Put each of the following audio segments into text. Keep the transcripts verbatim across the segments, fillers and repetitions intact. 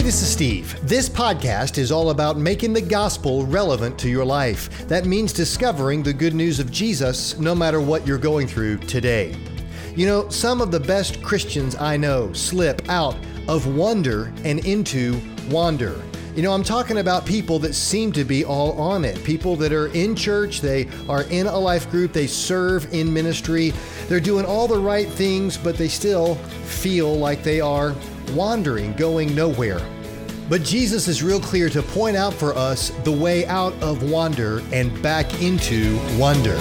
this is Steve. This podcast is all about making the gospel relevant to your life. That means discovering the good news of Jesus no matter what you're going through today. You know, some of the best Christians I know slip out of wonder and into wander. You know, I'm talking about people that seem to be all on it. People that are in church, they are in a life group, they serve in ministry, they're doing all the right things, but they still feel like they are wandering, going nowhere. But Jesus is real clear to point out for us the way out of wander and back into wonder.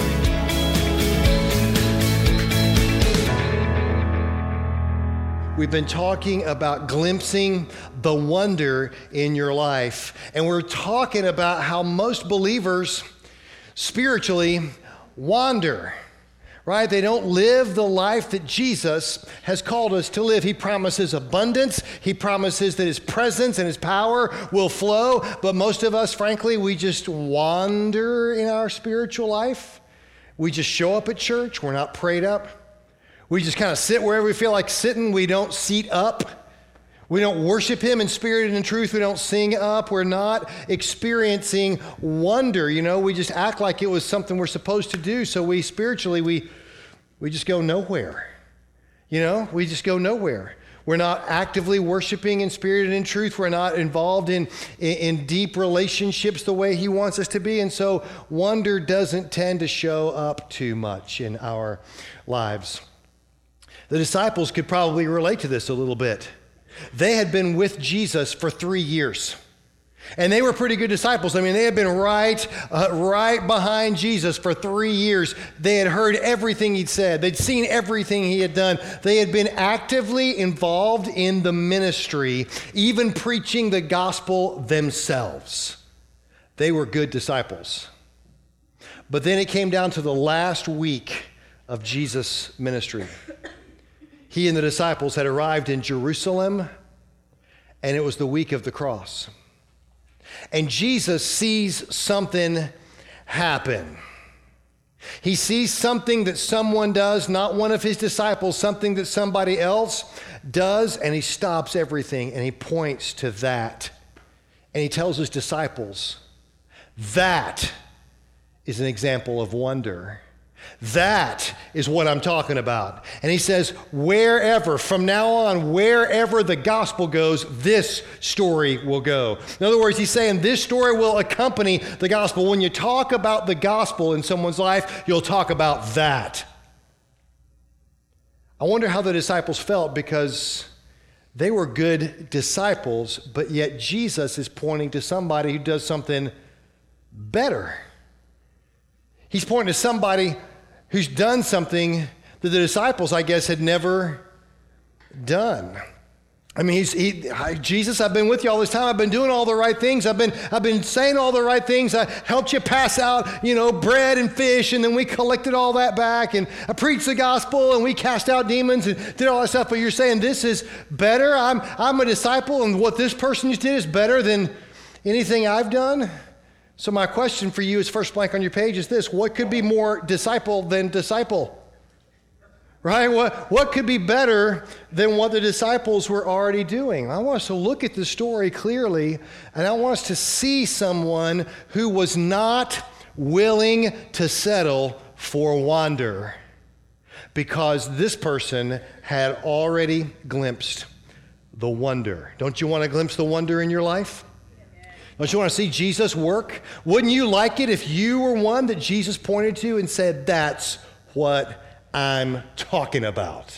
We've been talking about glimpsing the wonder in your life. And we're talking about how most believers spiritually wander, right? They don't live the life that Jesus has called us to live. He promises abundance. He promises that His presence and His power will flow. But most of us, frankly, we just wander in our spiritual life. We just show up at church. We're not prayed up. We just kind of sit wherever we feel like sitting. We don't seat up. We don't worship Him in spirit and in truth. We don't sing up. We're not experiencing wonder. You know, we just act like it was something we're supposed to do. So we spiritually, we we just go nowhere. You know, we just go nowhere. We're not actively worshiping in spirit and in truth. We're not involved in, in, in deep relationships the way He wants us to be. And so wonder doesn't tend to show up too much in our lives. The disciples could probably relate to this a little bit. They had been with Jesus for three years. And they were pretty good disciples. I mean, they had been right, uh, right behind Jesus for three years. They had heard everything He'd said. They'd seen everything He had done. They had been actively involved in the ministry, even preaching the gospel themselves. They were good disciples. But then it came down to the last week of Jesus' ministry. He and the disciples had arrived in Jerusalem, and it was the week of the cross. And Jesus sees something happen. He sees something that someone does, not one of His disciples, something that somebody else does, and He stops everything, and He points to that. And He tells His disciples, that is an example of wonder. That is what I'm talking about. And He says, wherever, from now on, wherever the gospel goes, this story will go. In other words, He's saying this story will accompany the gospel. When you talk about the gospel in someone's life, you'll talk about that. I wonder how the disciples felt, because they were good disciples, but yet Jesus is pointing to somebody who does something better. He's pointing to somebody who's done something that the disciples, I guess, had never done. I mean, he's, he, Jesus, I've been with you all this time. I've been doing all the right things. I've been, I've been saying all the right things. I helped you pass out, you know, bread and fish, and then we collected all that back, and I preached the gospel, and we cast out demons and did all that stuff. But you're saying this is better? I'm, I'm a disciple, and what this person just did is better than anything I've done? So my question for you is, first blank on your page, is this: what could be more disciple than disciple? Right? What, what could be better than what the disciples were already doing? I want us to look at the story clearly, and I want us to see someone who was not willing to settle for wander, because this person had already glimpsed the wonder. Don't you want to glimpse the wonder in your life? Don't you want to see Jesus work? Wouldn't you like it if you were one that Jesus pointed to and said, that's what I'm talking about?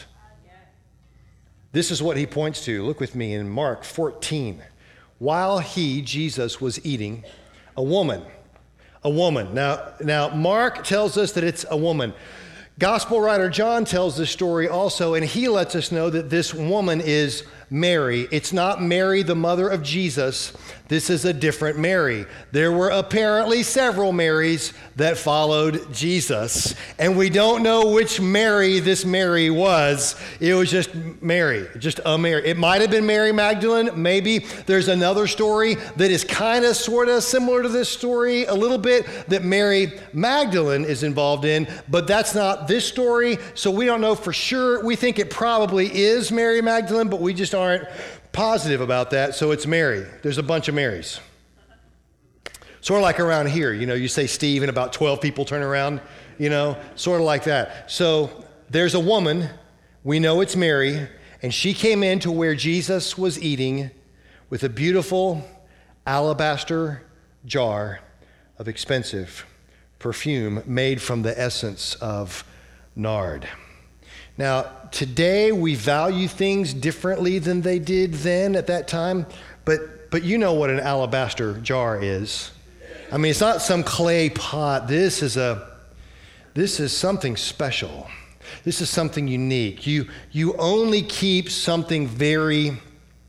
This is what He points to. Look with me in Mark fourteen. While He, Jesus, was eating, a woman, a woman. Now, now Mark tells us that it's a woman. Gospel writer John tells this story also, and he lets us know that this woman is Mary. It's not Mary, the mother of Jesus. This is a different Mary. There were apparently several Marys that followed Jesus, and we don't know which Mary this Mary was. It was just Mary, just a Mary. It might have been Mary Magdalene. Maybe there's another story that is kind of, sort of similar to this story a little bit that Mary Magdalene is involved in, but that's not this story, so we don't know for sure. We think it probably is Mary Magdalene, but we just aren't positive about that, so it's Mary. There's a bunch of Marys. Sort of like around here, you know, you say Steve and about twelve people turn around, you know, sort of like that. So there's a woman, we know it's Mary, and she came into where Jesus was eating with a beautiful alabaster jar of expensive perfume made from the essence of nard. Now, today we value things differently than they did then at that time, but but you know what an alabaster jar is. I mean, it's not some clay pot. This is a this is something special. This is something unique. You you only keep something very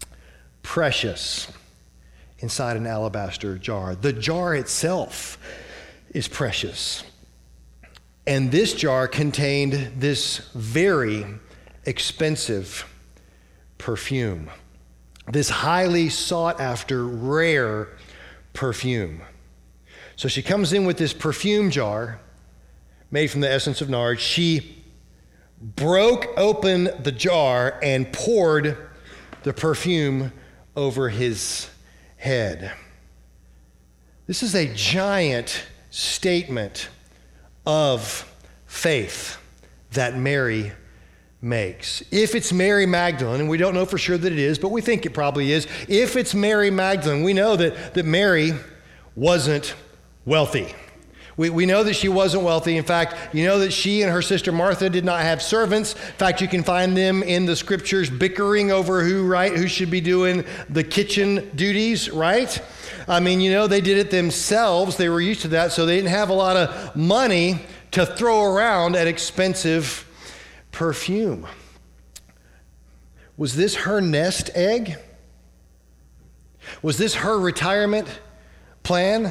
precious inside an alabaster jar. The jar itself is precious. And this jar contained this very expensive perfume, this highly sought after, rare perfume. So she comes in with this perfume jar made from the essence of nard. She broke open the jar and poured the perfume over his head. This is a giant statement of faith that Mary makes. If it's Mary Magdalene, and we don't know for sure that it is, but we think it probably is. If it's Mary Magdalene, we know that, that Mary wasn't wealthy. We, we know that she wasn't wealthy. In fact, you know that she and her sister Martha did not have servants. In fact, you can find them in the scriptures bickering over who, right, who should be doing the kitchen duties, right? I mean, you know, they did it themselves. They were used to that, so they didn't have a lot of money to throw around at expensive perfume. Was this her nest egg? Was this her retirement plan?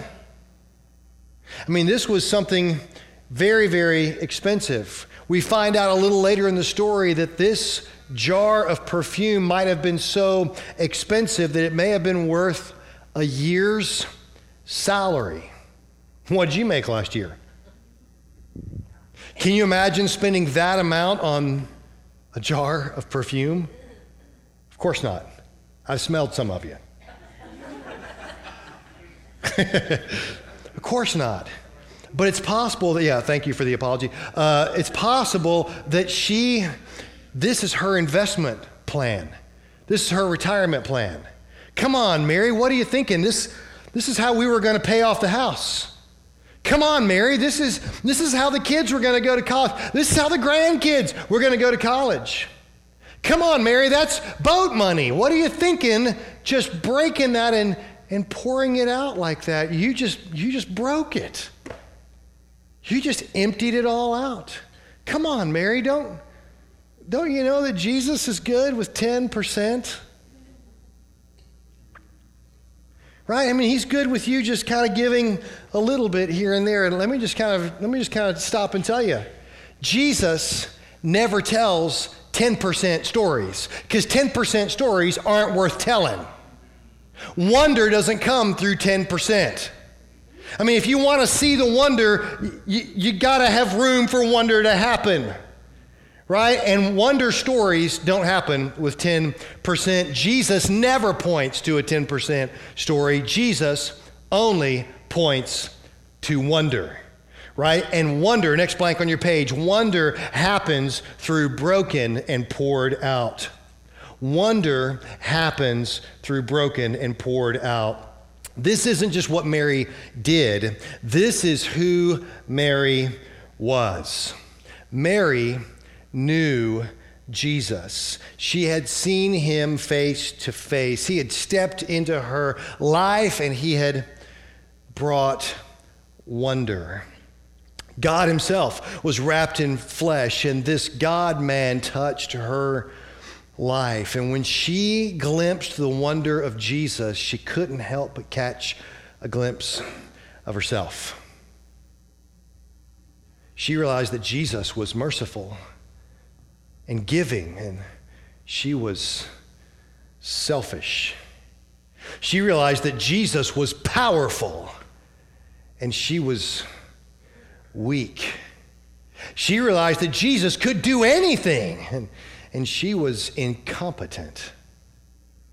I mean, this was something very, very expensive. We find out a little later in the story that this jar of perfume might have been so expensive that it may have been worth a year's salary. What did you make last year? Can you imagine spending that amount on a jar of perfume? Of course not. I've smelled some of you. Of course not. But it's possible that, yeah, thank you for the apology. Uh, it's possible that she, this is her investment plan. This is her retirement plan. Come on, Mary, what are you thinking? This, this is how we were going to pay off the house. Come on, Mary, this is, this is how the kids were going to go to college. This is how the grandkids were going to go to college. Come on, Mary, that's boat money. What are you thinking just breaking that and, and pouring it out like that? You just, you just broke it. You just emptied it all out. Come on, Mary, don't, don't you know that Jesus is good with ten percent? Right? I mean, he's good with you just kind of giving a little bit here and there. And let me just kind of let me just kind of stop and tell you, Jesus never tells ten percent stories, because ten percent stories aren't worth telling. Wonder doesn't come through ten percent. I mean, if you want to see the wonder, you, you got to have room for wonder to happen. Right? And wonder stories don't happen with ten percent. Jesus never points to a ten percent story. Jesus only points to wonder. Right? And wonder, next blank on your page, wonder happens through broken and poured out. Wonder happens through broken and poured out. This isn't just what Mary did. This is who Mary was. Mary knew Jesus. She had seen him face to face. He had stepped into her life and he had brought wonder. God himself was wrapped in flesh, and this God-man touched her life. And when she glimpsed the wonder of Jesus, she couldn't help but catch a glimpse of herself. She realized that Jesus was merciful and giving, and she was selfish. She realized that Jesus was powerful, and she was weak. She realized that Jesus could do anything, and, and she was incompetent.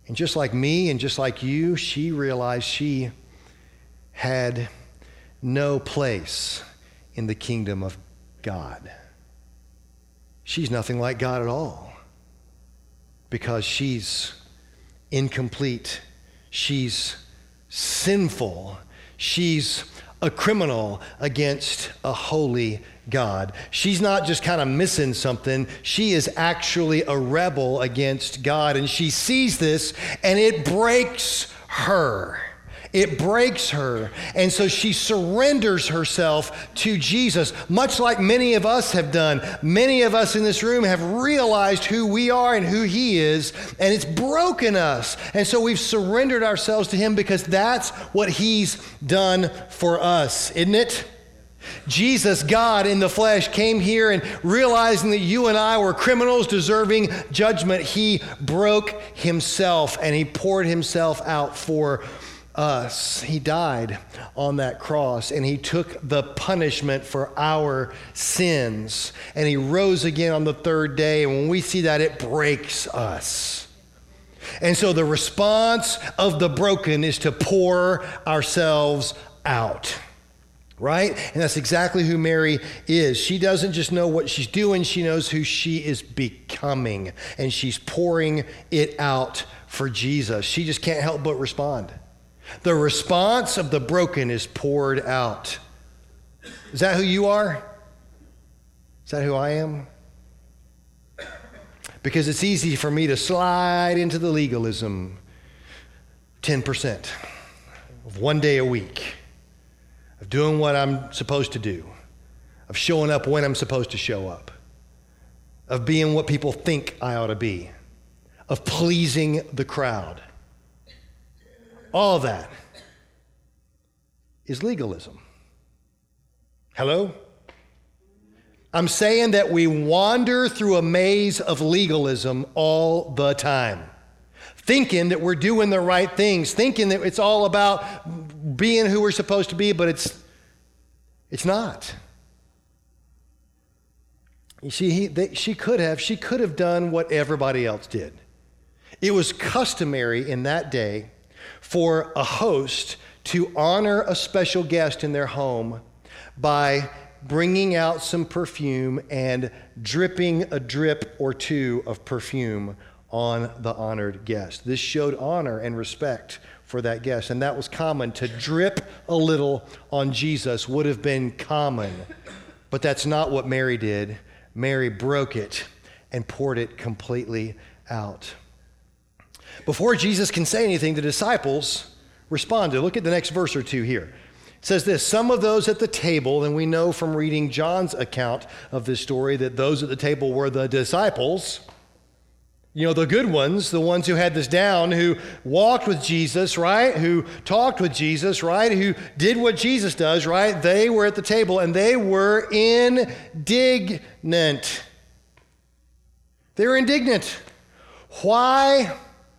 And just like me and just like you, she realized she had no place in the kingdom of God. She's nothing like God at all because she's incomplete. She's sinful. She's a criminal against a holy God. She's not just kind of missing something. She is actually a rebel against God. And she sees this and it breaks her. It breaks her. And so she surrenders herself to Jesus, much like many of us have done. Many of us in this room have realized who we are and who he is, and it's broken us. And so we've surrendered ourselves to him because that's what he's done for us, isn't it? Jesus, God in the flesh, came here and realizing that you and I were criminals deserving judgment, he broke himself and he poured himself out for us. He died on that cross and he took the punishment for our sins, and he rose again on the third day. And when we see that, it breaks us. And so the response of the broken is to pour ourselves out. Right? And that's exactly who Mary is. She doesn't just know what she's doing, she knows who she is becoming, and she's pouring it out for Jesus. She just can't help but respond. The response of the broken is poured out. Is that who you are? Is that who I am? Because it's easy for me to slide into the legalism. ten percent of one day a week, of doing what I'm supposed to do, of showing up when I'm supposed to show up, of being what people think I ought to be, of pleasing the crowd. All of that is legalism. Hello? I'm saying that we wander through a maze of legalism all the time, thinking that we're doing the right things, thinking that it's all about being who we're supposed to be, but it's it's not. You see, he, they, she could have, she could have done what everybody else did. It was customary in that day for a host to honor a special guest in their home by bringing out some perfume and dripping a drip or two of perfume on the honored guest. This showed honor and respect for that guest, and that was common. To drip a little on Jesus would have been common, but that's not what Mary did. Mary broke it and poured it completely out. Before Jesus can say anything, the disciples responded. Look at the next verse or two here. It says this: some of those at the table, and we know from reading John's account of this story that those at the table were the disciples. You know, the good ones, the ones who had this down, who walked with Jesus, right? Who talked with Jesus, right? Who did what Jesus does, right? They were at the table and they were indignant. They were indignant. Why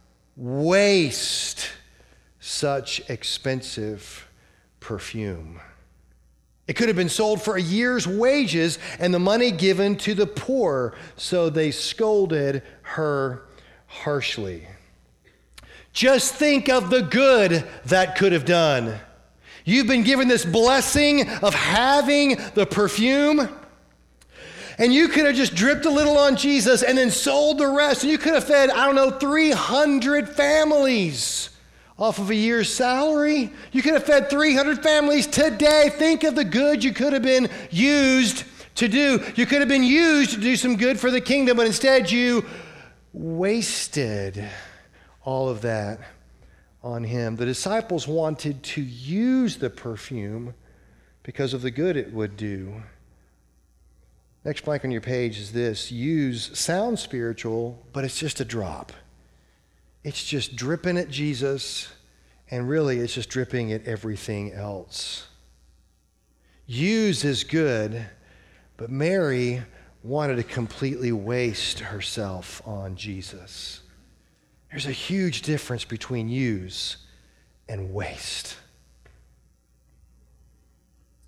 waste such expensive perfume? It could have been sold for a year's wages and the money given to the poor. So they scolded her harshly. Just think of the good that could have done. You've been given this blessing of having the perfume, and you could have just dripped a little on Jesus and then sold the rest. And you could have fed, I don't know, three hundred families off of a year's salary. You could have fed three hundred families today. Think of the good you could have been used to do. You could have been used to do some good for the kingdom, but instead you wasted all of that on him. The disciples wanted to use the perfume because of the good it would do. Next blank on your page is this: use sounds spiritual, but it's just a drop. It's just dripping at Jesus, and really it's just dripping at everything else. Use is good, but Mary wanted to completely waste herself on Jesus. There's a huge difference between use and waste.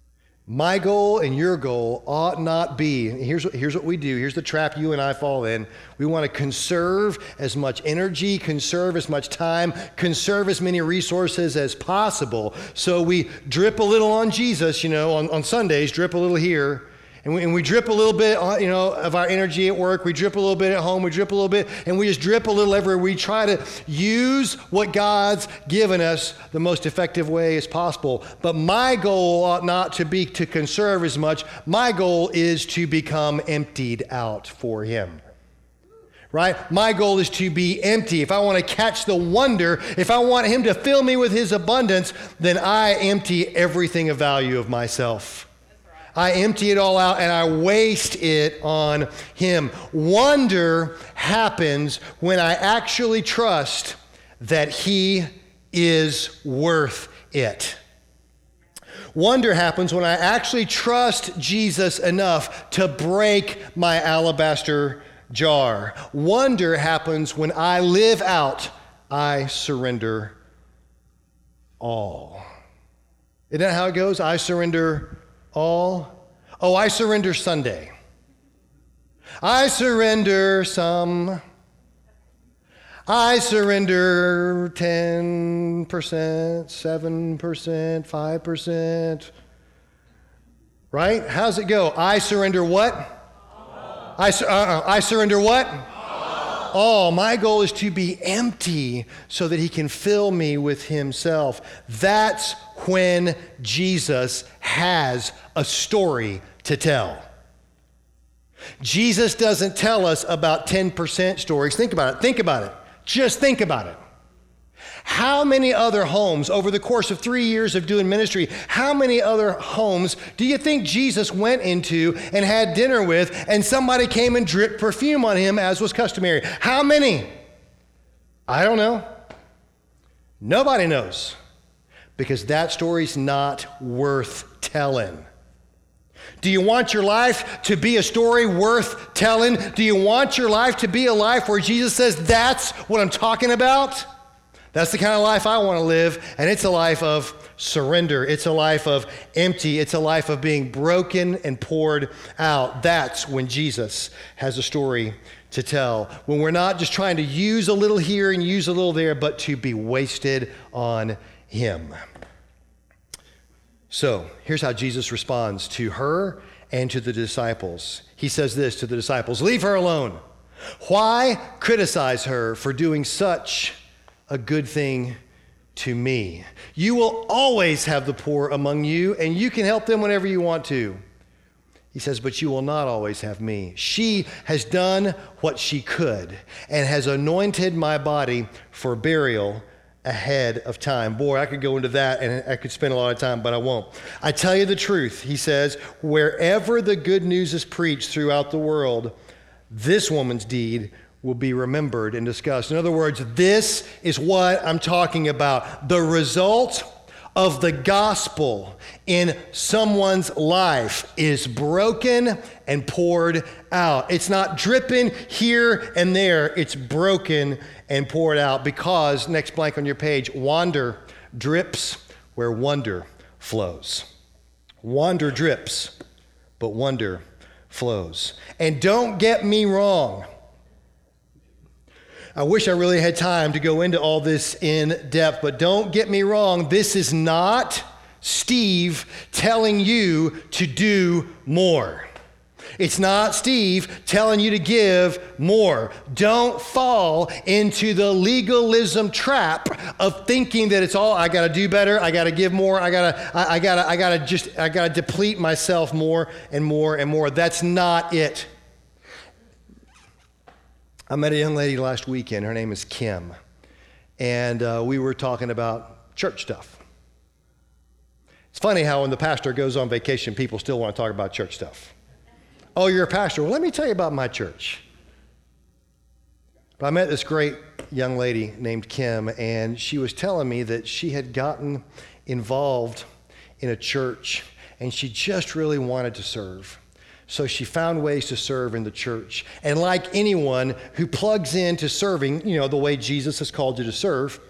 My goal and your goal ought not be, here's what, here's what we do, here's the trap you and I fall in. We want to conserve as much energy, conserve as much time, conserve as many resources as possible. So we drip a little on Jesus, you know, on, on Sundays, drip a little here. And we, and we drip a little bit, you know, of our energy at work. We drip a little bit at home. We drip a little bit, and we just drip a little everywhere. We try to use what God's given us the most effective way as possible. But my goal ought not to be to conserve as much. My goal is to become emptied out for Him. Right? My goal is to be empty. If I want to catch the wonder, if I want Him to fill me with His abundance, then I empty everything of value of myself. I empty it all out and I waste it on Him. Wonder happens when I actually trust that He is worth it. Wonder happens when I actually trust Jesus enough to break my alabaster jar. Wonder happens when I live out, I surrender all. Isn't that how it goes? I surrender all. Oh, I surrender Sunday. I surrender some. I surrender ten percent, seven percent, five percent. Right? How's it go? I surrender what? All. I, su- uh-uh. I surrender what? All. All. My goal is to be empty so that He can fill me with Himself. That's when Jesus has a story to tell. Jesus doesn't tell us about ten percent stories. Think about it. Think about it. Just think about it. How many other homes over the course of three years of doing ministry, how many other homes do you think Jesus went into and had dinner with and somebody came and dripped perfume on Him as was customary? How many? I don't know. Nobody knows. Because that story's not worth telling. Do you want your life to be a story worth telling? Do you want your life to be a life where Jesus says, that's what I'm talking about? That's the kind of life I want to live, and it's a life of surrender. It's a life of empty. It's a life of being broken and poured out. That's when Jesus has a story to tell. When we're not just trying to use a little here and use a little there, but to be wasted on Him. So here's how Jesus responds to her and to the disciples. He says this to the disciples: leave her alone. Why criticize her for doing such a good thing to me? You will always have the poor among you, and you can help them whenever you want to. He says, but you will not always have me. She has done what she could and has anointed my body for burial ahead of time. Boy, I could go into that and I could spend a lot of time, but I won't. I tell you the truth, he says, wherever the good news is preached throughout the world, this woman's deed will be remembered and discussed. In other words, this is what I'm talking about. The result of the gospel in someone's life is broken and poured out. It's not dripping here and there. It's broken and poured out because, next blank on your page, wander drips where wonder flows. Wander drips, but wonder flows. And don't get me wrong. I wish I really had time to go into all this in depth, but don't get me wrong. This is not Steve telling you to do more. It's not Steve telling you to give more. Don't fall into the legalism trap of thinking that it's all, I got to do better, I got to give more, I got to I, I got to I got to just I got to deplete myself more and more and more. That's not it. I met a young lady last weekend. Her name is Kim, and uh, we were talking about church stuff. It's funny how when the pastor goes on vacation, people still want to talk about church stuff. Oh, you're a pastor? Well, let me tell you about my church. But I met this great young lady named Kim, and she was telling me that she had gotten involved in a church, and she just really wanted to serve. So she found ways to serve in the church. And like anyone who plugs into serving, you know, the way Jesus has called you to serve,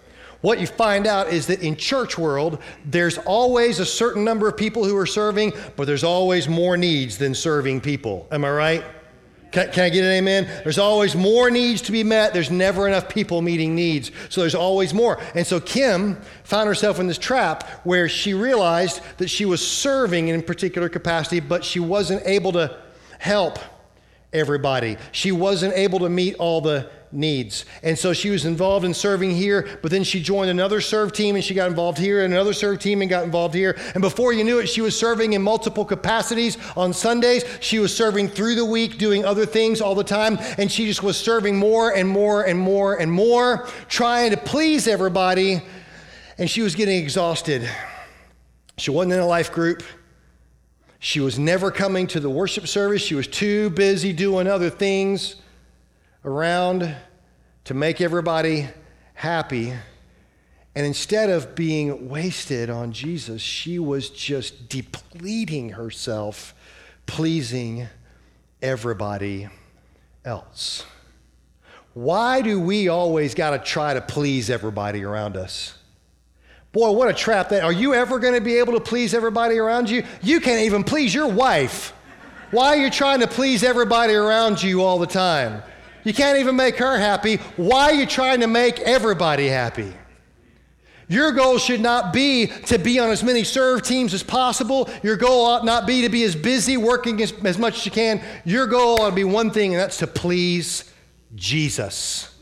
what you find out is that in church world, there's always a certain number of people who are serving, but there's always more needs than serving people. Am I right? Can, can I get an amen? There's always more needs to be met. There's never enough people meeting needs. So there's always more. And so Kim found herself in this trap where she realized that she was serving in a particular capacity, but she wasn't able to help everybody. She wasn't able to meet all the needs. And so she was involved in serving here, but then she joined another serve team and she got involved here, and another serve team and got involved here. And before you knew it, she was serving in multiple capacities on Sundays. She was serving through the week, doing other things all the time. And she just was serving more and more and more and more, trying to please everybody. And she was getting exhausted. She wasn't in a life group. She was never coming to the worship service. She was too busy doing other things around to make everybody happy. And instead of being wasted on Jesus, she was just depleting herself, pleasing everybody else. Why do we always got to try to please everybody around us? Boy, what a trap that. Are you ever going to be able to please everybody around you? You can't even please your wife. Why are you trying to please everybody around you all the time? You can't even make her happy. Why are you trying to make everybody happy? Your goal should not be to be on as many serve teams as possible. Your goal ought not be to be as busy working as, as much as you can. Your goal ought to be one thing, and that's to please Jesus.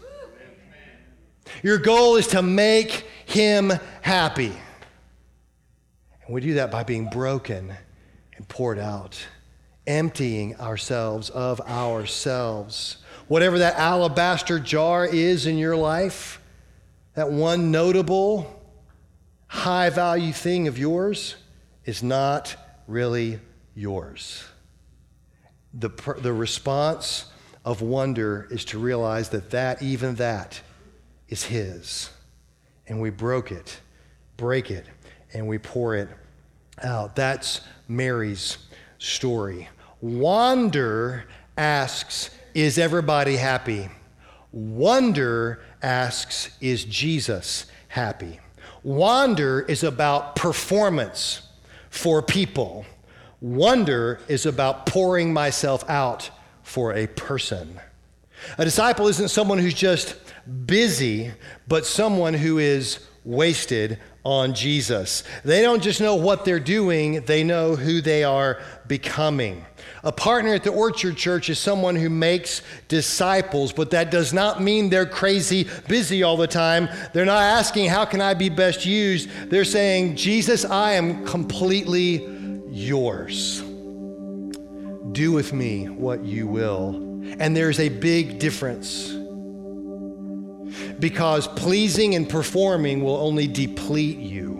Your goal is to make him happy. And we do that by being broken and poured out, emptying ourselves of ourselves. Whatever that alabaster jar is in your life, that one notable, high-value thing of yours is not really yours. The, the response of wonder is to realize that that, even that, is his. And we broke it, break it, and we pour it out. That's Mary's story. Wander asks, is everybody happy? Wonder asks, is Jesus happy? Wander is about performance for people. Wonder is about pouring myself out for a person. A disciple isn't someone who's just busy, but someone who is wasted on Jesus. They don't just know what they're doing, they know who they are becoming. A partner at the Orchard Church is someone who makes disciples, but that does not mean they're crazy busy all the time. They're not asking, how can I be best used? They're saying, Jesus, I am completely yours. Do with me what you will. And there's a big difference, because pleasing and performing will only deplete you.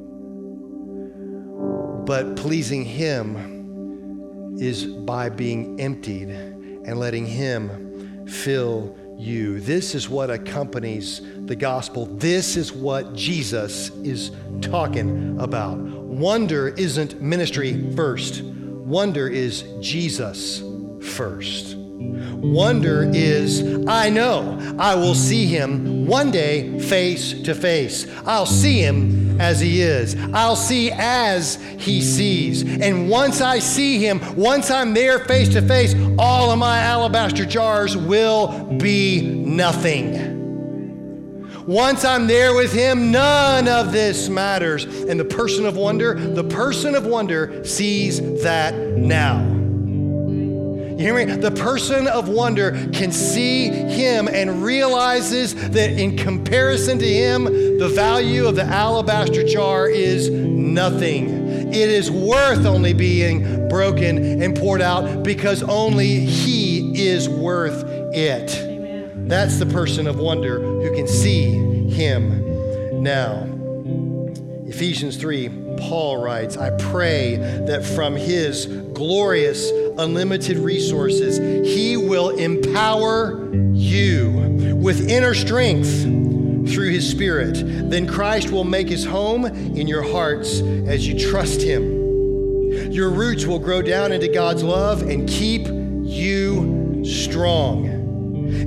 But pleasing him is by being emptied and letting him fill you. This is what accompanies the gospel. This is what Jesus is talking about. Wonder isn't ministry first. Wonder is Jesus first. Wonder is, I know I will see him one day face to face. I'll see him as he is. I'll see as he sees. And once I see him, once I'm there face to face, all of my alabaster jars will be nothing. Once I'm there with him, none of this matters. And the person of wonder, the person of wonder sees that now. You hear me? The person of wonder can see him and realizes that in comparison to him, the value of the alabaster jar is nothing. It is worth only being broken and poured out because only he is worth it. Amen. That's the person of wonder who can see him now. Ephesians three, Paul writes, I pray that from his glorious, unlimited resources, he will empower you with inner strength through his Spirit. Then Christ will make his home in your hearts as you trust him. Your roots will grow down into God's love and keep you strong.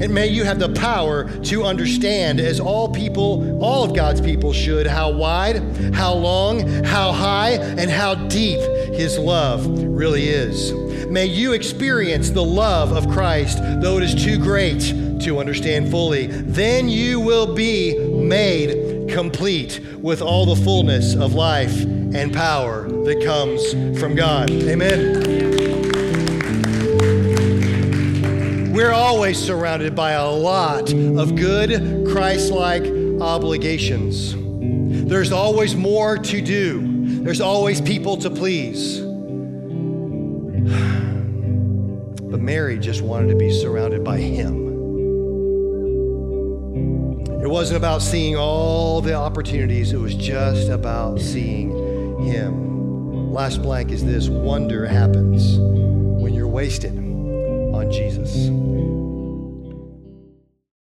And may you have the power to understand, as all people, all of God's people should, how wide, how long, how high, and how deep his love really is. May you experience the love of Christ, though it is too great to understand fully. Then you will be made complete with all the fullness of life and power that comes from God. Amen. We're always surrounded by a lot of good, Christ-like obligations. There's always more to do. There's always people to please. But Mary just wanted to be surrounded by him. It wasn't about seeing all the opportunities. It was just about seeing him. Last blank is this: wonder happens when you're wasted on Jesus.